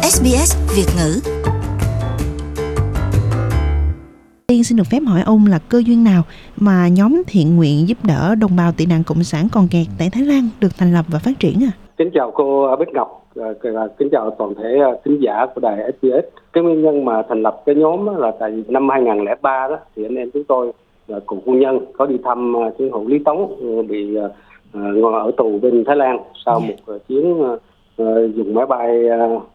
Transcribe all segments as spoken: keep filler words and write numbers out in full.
ét bê ét Việt ngữ. Tiên xin được phép hỏi ông là cơ duyên nào mà nhóm thiện nguyện giúp đỡ đồng bào tị nạn cộng sản còn kẹt tại Thái Lan được thành lập và phát triển à? Kính chào cô Bích Ngọc, kính chào toàn thể khán giả của đài ét bê ét. Cái nguyên nhân mà thành lập cái nhóm là tại vì năm hai không không ba đó thì anh em chúng tôi là cùng quân nhân có đi thăm chiến hữu Lý Tống bị uh, ở tù bên Thái Lan sau yeah. một uh, chuyến uh, dùng máy bay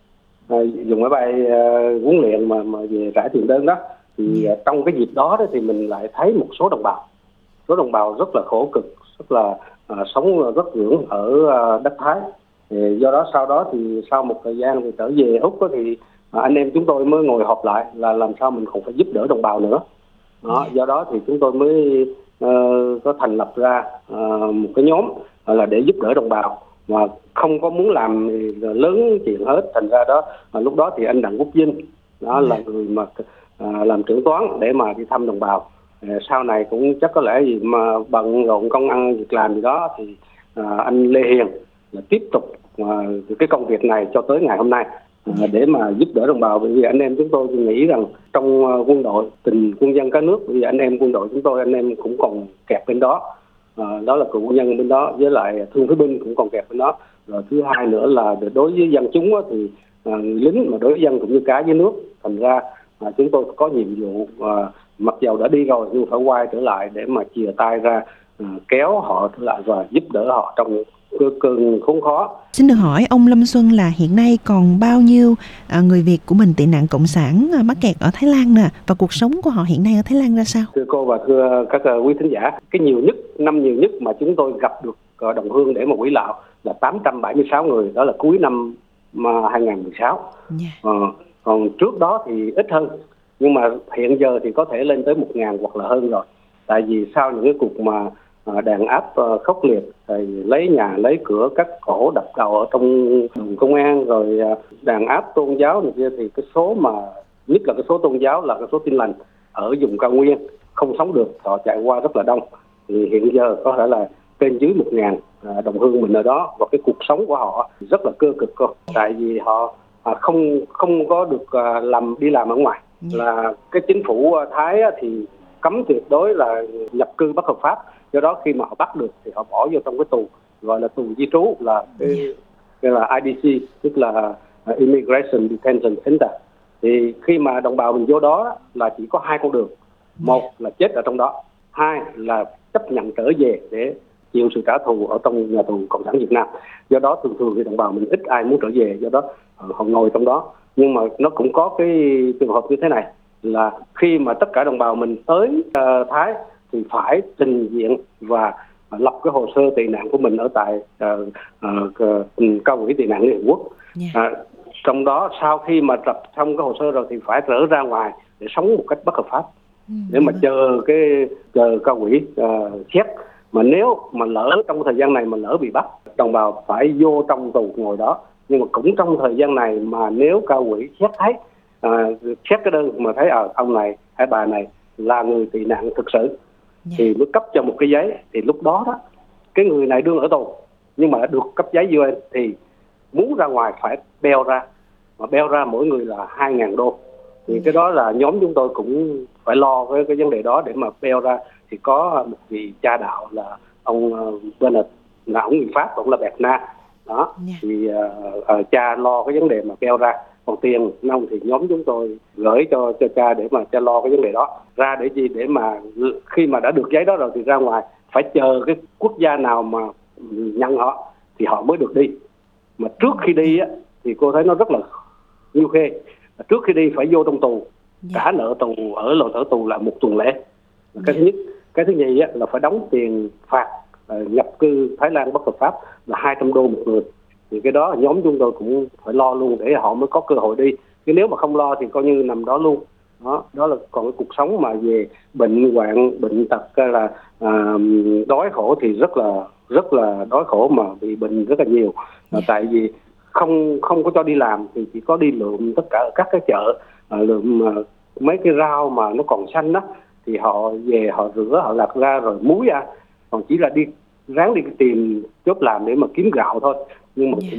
uh, dùng máy bay uh, huấn luyện mà mà về rải tiền đơn đó. Thì yeah. uh, trong cái dịp đó, đó thì mình lại thấy một số đồng bào, số đồng bào rất là khổ cực, rất là uh, sống rất vững ở uh, đất Thái. Thì do đó sau đó thì sau một thời gian thì trở về Úc đó, thì uh, anh em chúng tôi mới ngồi họp lại là làm sao mình không phải giúp đỡ đồng bào nữa. Đó, do đó thì chúng tôi mới uh, có thành lập ra uh, một cái nhóm uh, là để giúp đỡ đồng bào mà không có muốn làm lớn chuyện hết. Thành ra đó uh, lúc đó thì anh Đặng Quốc Vinh đó là người mà uh, làm trưởng toán để mà đi thăm đồng bào. Uh, sau này cũng chắc có lẽ gì mà bận rộn công ăn việc làm gì đó thì uh, anh Lê Hiền là tiếp tục uh, cái công việc này cho tới ngày hôm nay. À, để mà giúp đỡ đồng bào. Bởi vì anh em chúng tôi nghĩ rằng trong uh, quân đội tình quân dân cả nước, bởi vì anh em quân đội chúng tôi anh em cũng còn kẹt bên đó, à, đó là cựu quân nhân bên đó với lại thương phế binh cũng còn kẹt bên đó. Rồi thứ hai nữa là đối với dân chúng á, thì uh, lính mà đối với dân cũng như cá với nước. Thành ra uh, chúng tôi có nhiệm vụ uh, mặc dầu đã đi rồi nhưng phải quay trở lại để mà chìa tay ra uh, kéo họ trở lại và giúp đỡ họ trong cơn khốn khó. Xin được hỏi ông Lâm Xuân là hiện nay còn bao nhiêu à, người Việt của mình tị nạn cộng sản à, mắc kẹt ở Thái Lan nè, và cuộc sống của họ hiện nay ở Thái Lan ra sao? Thưa cô và thưa các uh, quý thính giả, cái nhiều nhất, năm nhiều nhất mà chúng tôi gặp được uh, đồng hương để mà quỹ lạo là tám trăm bảy mươi sáu người, đó là cuối năm uh, hai không một sáu. Yeah. Uh, còn trước đó thì ít hơn, nhưng mà hiện giờ thì có thể lên tới một ngàn hoặc là hơn rồi. Tại vì sau những cái cuộc mà đàn áp khốc liệt, rồi lấy nhà lấy cửa cắt cổ đập đầu ở trong đồn công an, rồi đàn áp tôn giáo này kia, thì cái số mà nhất là cái số tôn giáo là cái số Tin Lành ở vùng cao nguyên không sống được, họ chạy qua rất là đông. Thì hiện giờ có thể là trên dưới một ngàn đồng hương mình ở đó, và cái cuộc sống của họ rất là cơ cực cơ, tại vì họ không không có được làm đi làm ở ngoài. Là cái chính phủ Thái thì cấm tuyệt đối là nhập cư bất hợp pháp. Do đó khi mà họ bắt được thì họ bỏ vô trong cái tù gọi là tù di trú, là cái, cái là i đê xê, tức là Immigration Detention Center. Thì khi mà đồng bào mình vô đó là chỉ có hai con đường, một là chết ở trong đó, hai là chấp nhận trở về để chịu sự trả thù ở trong nhà tù Cộng sản Việt Nam. Do đó thường thường thì đồng bào mình ít ai muốn trở về, do đó họ ngồi trong đó. Nhưng mà nó cũng có cái trường hợp như thế này, là khi mà tất cả đồng bào mình tới uh, Thái thì phải trình diện và lập cái hồ sơ tị nạn của mình ở tại uh, uh, uh, cao ủy tị nạn Liên Hợp Quốc. Yeah. Uh, trong đó sau khi mà lập xong cái hồ sơ rồi thì phải trở ra ngoài để sống một cách bất hợp pháp, ừ, để mà chờ cái chờ cao ủy uh, xét. Mà nếu mà lỡ trong thời gian này mà lỡ bị bắt, đồng bào phải vô trong tù ngồi đó. Nhưng mà cũng trong thời gian này mà nếu cao ủy xét thấy uh, xét cái đơn mà thấy ở uh, ông này hay bà này là người tị nạn thực sự, yeah, thì mới cấp cho một cái giấy. Thì lúc đó đó cái người này đương ở tù nhưng mà được cấp giấy u en thì muốn ra ngoài phải beo ra, mà beo ra mỗi người là hai ngàn đô. Thì yeah, cái đó là nhóm chúng tôi cũng phải lo với cái vấn đề đó để mà beo ra. Thì có một vị cha đạo là ông uh, Bernard, là ông người Pháp, ông là Bẹt Na đó. Yeah. Thì uh, uh, cha lo cái vấn đề mà beo ra. Còn tiền nông thì nhóm chúng tôi gửi cho cho cha để mà cha lo cái vấn đề đó. Ra để gì? Để mà khi mà đã được giấy đó rồi thì ra ngoài phải chờ cái quốc gia nào mà nhận họ thì họ mới được đi. Mà trước khi đi á thì cô thấy nó rất là nhiêu khê. Trước khi đi phải vô trong tù, cả nợ tù ở lò thở tù là một tuần lễ. Cái thứ nhất. Cái thứ nhì á là phải đóng tiền phạt uh, nhập cư Thái Lan bất hợp pháp là hai trăm đô một người. Thì cái đó nhóm chúng tôi cũng phải lo luôn để họ mới có cơ hội đi. Chứ nếu mà không lo thì coi như nằm đó luôn. Đó, đó là còn cái cuộc sống mà về bệnh hoạn, bệnh tật hay là à, đói khổ thì rất là rất là đói khổ, mà bị bệnh rất là nhiều. À, tại vì không không có cho đi làm thì chỉ có đi lượm tất cả các cái chợ, à, lượm à, mấy cái rau mà nó còn xanh đó thì họ về họ rửa, họ lặt ra rồi muối ra. Còn chỉ là đi ráng đi tìm chốt làm để mà kiếm gạo thôi. Nhưng mà cũng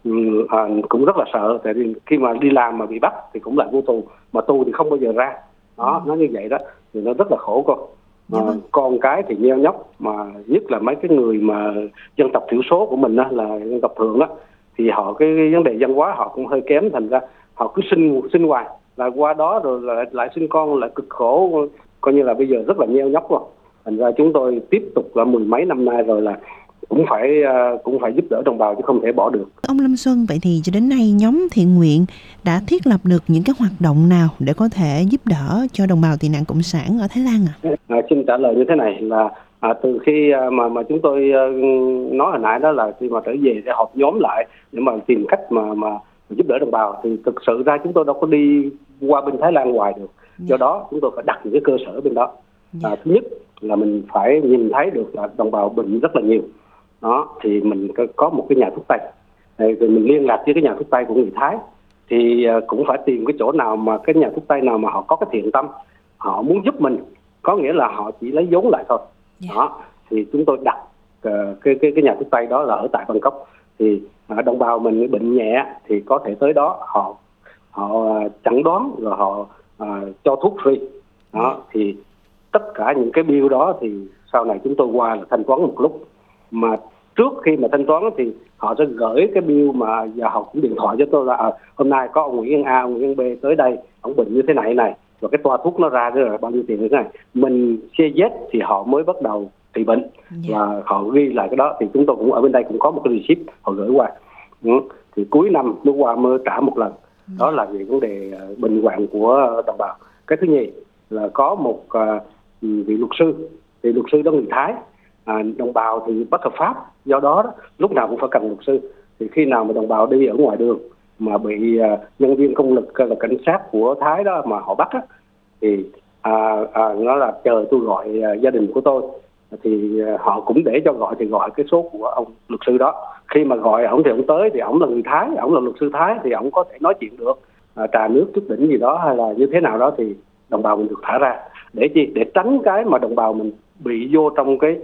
à, cũng rất là sợ, tại vì khi mà đi làm mà bị bắt thì cũng lại vô tù, mà tù thì không bao giờ ra. Đó, nó như vậy đó thì nó rất là khổ con. À, vâng. Con cái thì nheo nhóc, mà nhất là mấy cái người mà dân tộc thiểu số của mình đó, là dân tộc thường đó, thì họ cái, cái vấn đề văn hóa họ cũng hơi kém, thành ra họ cứ sinh sinh hoài, là qua đó rồi lại, lại sinh con, lại cực khổ, coi như là bây giờ rất là nheo nhóc rồi. Thành ra chúng tôi tiếp tục là mười mấy năm nay rồi là cũng phải cũng phải giúp đỡ đồng bào chứ không thể bỏ được. Ông Lâm Xuân, vậy thì cho đến nay nhóm thiện nguyện đã thiết lập được những cái hoạt động nào để có thể giúp đỡ cho đồng bào tị nạn cộng sản ở Thái Lan à? à xin trả lời như thế này là à, từ khi mà mà chúng tôi nói hồi nãy đó là khi mà trở về để họp nhóm lại để mà tìm cách mà mà giúp đỡ đồng bào, thì thực sự ra chúng tôi đâu có đi qua bên Thái Lan hoài được. Do đó chúng tôi phải đặt những cái cơ sở bên đó. À, thứ nhất là mình phải nhìn thấy được là đồng bào bệnh rất là nhiều. Đó, thì mình có một cái nhà thuốc tây, thì mình liên lạc với cái nhà thuốc tây của người Thái, thì cũng phải tìm cái chỗ nào mà cái nhà thuốc tây nào mà họ có cái thiện tâm, họ muốn giúp mình, có nghĩa là họ chỉ lấy vốn lại thôi. Đó, thì chúng tôi đặt uh, cái cái cái nhà thuốc tây đó là ở tại Bangkok, thì uh, đồng bào mình bệnh nhẹ thì có thể tới đó họ họ uh, chẩn đoán rồi họ uh, cho thuốc free. Đó, thì tất cả những cái bill đó thì sau này chúng tôi qua là thanh toán một lúc, mà trước khi mà thanh toán thì họ sẽ gửi cái bill mà giờ họ cũng điện thoại cho tôi là à, hôm nay có ông Nguyễn A, ông Nguyễn B tới đây, ông bệnh như thế này này, rồi cái toa thuốc nó ra rồi bao nhiêu tiền như thế này, mình xê dét thì họ mới bắt đầu trị bệnh. Yeah. Và họ ghi lại cái đó, thì chúng tôi cũng ở bên đây cũng có một cái receipt họ gửi qua. Ừ. Thì cuối năm mới qua mới trả một lần. Yeah. Đó là về vấn đề bệnh hoạn của đồng bào. Cái thứ nhì là có một uh, vị luật sư, thì luật sư đó người Thái. À, đồng bào thì bất hợp pháp, do đó, đó lúc nào cũng phải cần luật sư. Thì khi nào mà đồng bào đi ở ngoài đường mà bị uh, nhân viên công lực là cảnh sát của Thái đó mà họ bắt á, thì à, à, nó là chờ tôi gọi uh, gia đình của tôi, thì uh, họ cũng để cho gọi, thì gọi cái số của ông luật sư đó. Khi mà gọi ổng thì ổng tới, thì ổng là người Thái, ổng là luật sư Thái, thì ổng có thể nói chuyện được, à, trà nước chút đỉnh gì đó hay là như thế nào đó, thì đồng bào mình được thả ra. Để chi? Để tránh cái mà đồng bào mình bị vô trong cái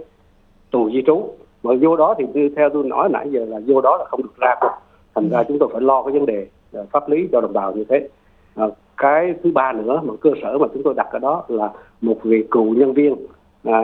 tù di trú, mà vô đó thì như theo tôi nói nãy giờ là vô đó là không được ra đâu. Thành ra chúng tôi phải lo cái vấn đề pháp lý cho đồng bào như thế. À, cái thứ ba nữa mà cơ sở mà chúng tôi đặt ở đó là một vị cựu nhân viên à,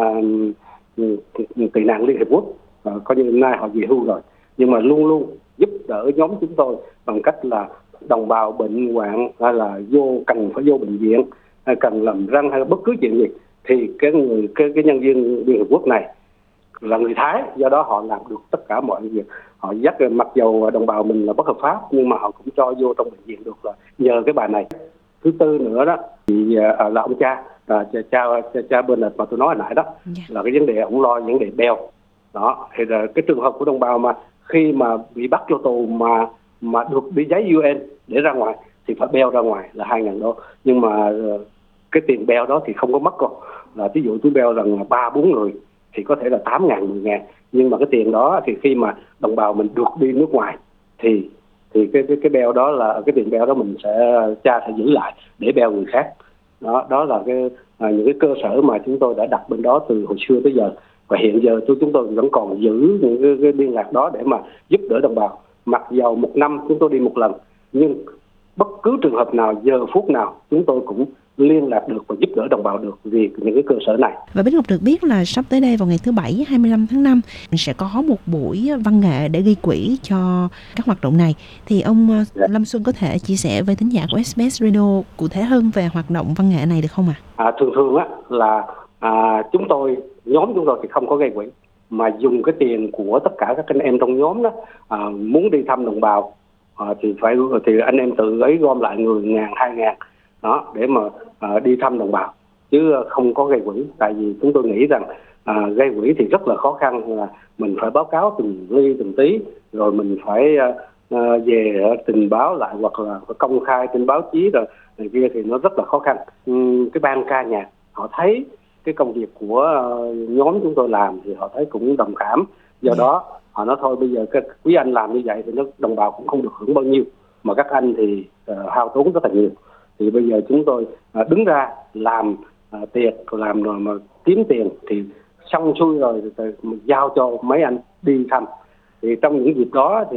tị nạn Liên Hiệp Quốc, à, coi như hôm nay họ về hưu rồi, nhưng mà luôn luôn giúp đỡ nhóm chúng tôi bằng cách là đồng bào bệnh hoạn hay là vô cần phải vô bệnh viện, hay cần làm răng hay bất cứ chuyện gì, thì cái người cái, cái nhân viên Liên Hiệp Quốc này là người Thái, do đó họ làm được tất cả mọi việc. Họ dắt, mặc dầu đồng bào mình là bất hợp pháp nhưng mà họ cũng cho vô trong bệnh viện được, là nhờ cái bà này. Thứ tư nữa đó thì à, là ông cha, à, cha, cha cha cha bên mà tôi nói hồi nãy đó, yeah. là cái vấn đề ông lo vấn đề beo đó. Thì là cái trường hợp của đồng bào mà khi mà bị bắt vô tù mà mà được đi giấy u en để ra ngoài thì phải beo ra ngoài là hai ngàn đô, nhưng mà cái tiền beo đó thì không có mất đâu. Là ví dụ tôi beo rằng ba bốn người thì có thể là tám ngàn, mười ngàn, nhưng mà cái tiền đó thì khi mà đồng bào mình được đi nước ngoài thì thì cái cái cái beo đó là cái tiền beo đó mình sẽ cha sẽ giữ lại để beo người khác. Đó đó là cái à, những cái cơ sở mà chúng tôi đã đặt bên đó từ hồi xưa tới giờ, và hiện giờ tôi chúng tôi vẫn còn giữ những cái, cái liên lạc đó để mà giúp đỡ đồng bào. Mặc dầu một năm chúng tôi đi một lần, nhưng bất cứ trường hợp nào, giờ phút nào chúng tôi cũng liên lạc được và giúp đỡ đồng bào được vì những cái cơ sở này. Và Bích Ngọc được biết là sắp tới đây vào ngày thứ Bảy hai mươi lăm tháng năm sẽ có một buổi văn nghệ để gây quỹ cho các hoạt động này. Thì ông yeah. Lâm Xuân có thể chia sẻ với thính giả của ét bê ét Radio cụ thể hơn về hoạt động văn nghệ này được không ạ? À? À, thường thường á là à, chúng tôi nhóm chúng tôi thì không có gây quỹ, mà dùng cái tiền của tất cả các anh em trong nhóm đó à, muốn đi thăm đồng bào à, thì phải thì anh em tự ấy gom lại người ngàn hai ngàn đó để mà à, đi thăm đồng bào, chứ không có gây quỹ. Tại vì chúng tôi nghĩ rằng à, gây quỹ thì rất là khó khăn, là mình phải báo cáo từng ly từng tí, rồi mình phải à, à, về trình báo lại hoặc là công khai trên báo chí rồi này kia, thì nó rất là khó khăn. Uhm, cái ban ca nhạc họ thấy cái công việc của uh, nhóm chúng tôi làm thì họ thấy cũng đồng cảm, do yeah. đó họ nói thôi bây giờ các quý anh làm như vậy thì nó đồng bào cũng không được hưởng bao nhiêu, mà các anh thì uh, hao tốn rất là nhiều. Thì bây giờ chúng tôi uh, đứng ra làm uh, tiệc, làm rồi mà kiếm tiền thì xong xuôi rồi thì giao cho mấy anh đi thăm. Thì trong những dịp đó thì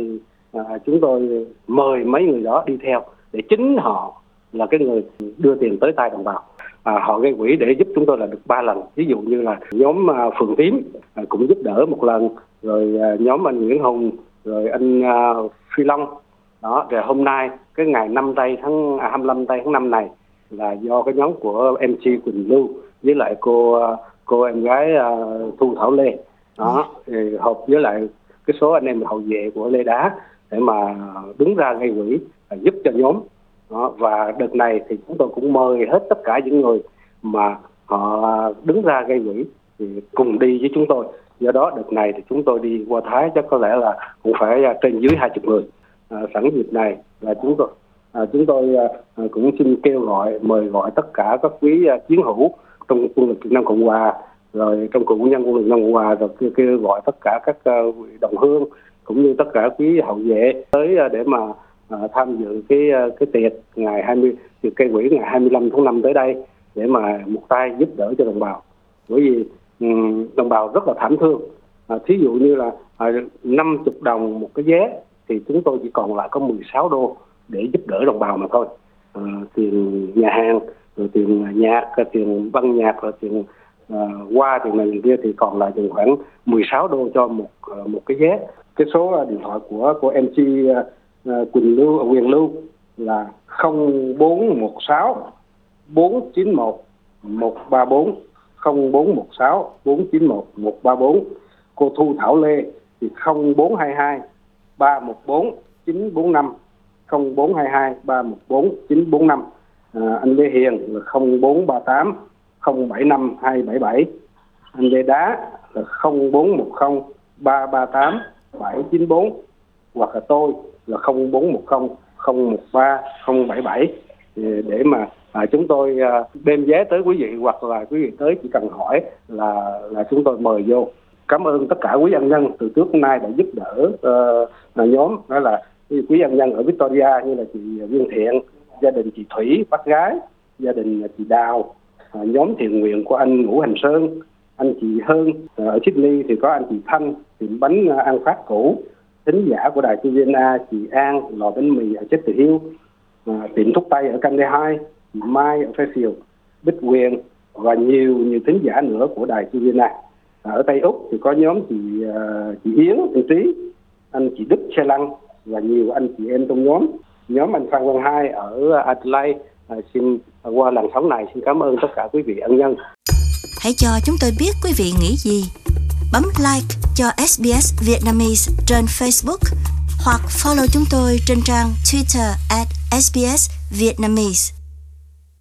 à, chúng tôi mời mấy người đó đi theo để chính họ là cái người đưa tiền tới tay đồng bào. À, họ gây quỹ để giúp chúng tôi là được ba lần. Ví dụ như là nhóm à, Phường Tím à, cũng giúp đỡ một lần, rồi à, nhóm anh Nguyễn Hùng, rồi anh à, Phi Long. Đó, rồi hôm nay cái ngày năm tây tháng à, hai mươi lăm tây tháng năm này là do cái nhóm của em xê Quỳnh Lưu với lại cô cô em gái uh, Thu Thảo Lê. Đó, thì hợp với lại cái số anh em hậu vệ của Lê Đá để mà đứng ra gây quỹ uh, giúp cho nhóm. Đó, và đợt này thì chúng tôi cũng mời hết tất cả những người mà họ đứng ra gây quỹ thì cùng đi với chúng tôi. Do đó đợt này thì chúng tôi đi qua Thái chắc có lẽ là cũng phải trên dưới hai chục người. À, sẵn dịp này là chúng tôi à, chúng tôi à, cũng xin kêu gọi mời gọi tất cả các quý à, chiến hữu trong quân lực Việt Nam Cộng Hòa, rồi trong cựu quân nhân quân lực Việt Nam Cộng Hòa, rồi kêu, kêu gọi tất cả các uh, đồng hương cũng như tất cả quý hậu vệ tới uh, để mà uh, tham dự cái uh, cái tiệc ngày hai mươi tiệc cây quỹ ngày hai mươi lăm tháng năm tới đây để mà một tay giúp đỡ cho đồng bào. Bởi vì um, đồng bào rất là thảm thương. À, thí dụ như là à, năm mươi đồng một cái vé thì chúng tôi chỉ còn lại có mười sáu đô để giúp đỡ đồng bào mà thôi. À, tiền nhà hàng, rồi tiền nhạc, tiền băng nhạc, rồi tiền uh, qua tiền này tiền kia thì còn lại chừng khoảng mười sáu đô cho một uh, một cái vé. Cái số uh, điện thoại của của em xê uh, Quỳnh Lưu, uh, Quyền Lưu là không bốn một sáu bốn chín một một ba bốn, không bốn một sáu bốn chín một một ba bốn. Cô Thu Thảo Lê thì không bốn hai hai ba một bốn chín bốn năm, không bốn hai hai ba một bốn chín bốn năm. À, anh Lê Hiền là không bốn ba tám không bảy năm hai bảy bảy. Anh Lê Đá là không bốn một không ba ba tám bảy chín bốn, hoặc là tôi là không bốn một không không một ba không bảy bảy. Để mà à, chúng tôi à, đem vé tới quý vị, hoặc là quý vị tới chỉ cần hỏi là là chúng tôi mời vô. Cảm ơn tất cả quý ân nhân từ trước đến nay đã giúp đỡ uh, nhóm, đó là quý ân nhân ở Victoria như là chị Viên Thiện, gia đình chị Thủy bác gái, gia đình chị Đào, uh, nhóm thiện nguyện của anh Ngũ Hành Sơn, anh chị Hơn. Uh, ở Sydney thì có anh chị Thanh tiệm bánh uh, An Phát cũ, thính giả của đài tê vê en a chị An lò bánh mì ở Chester Hill, uh, tiệm thuốc tây ở Candy hai, chị Mai ở Fairfield, Bích Quyền và nhiều nhiều thính giả nữa của đài tê vê en a. Ở Tây Úc thì có nhóm chị uh, chị Yến, chị Trí, anh chị Đức Xe Lăng và nhiều anh chị em trong nhóm. Nhóm anh Phan Văn Hai ở Adelaide uh, xin uh, qua làn sóng này xin cảm ơn tất cả quý vị ân nhân. Hãy cho chúng tôi biết quý vị nghĩ gì. Bấm like cho ét bê ét Vietnamese trên Facebook hoặc follow chúng tôi trên trang Twitter at ét bê ét Vietnamese.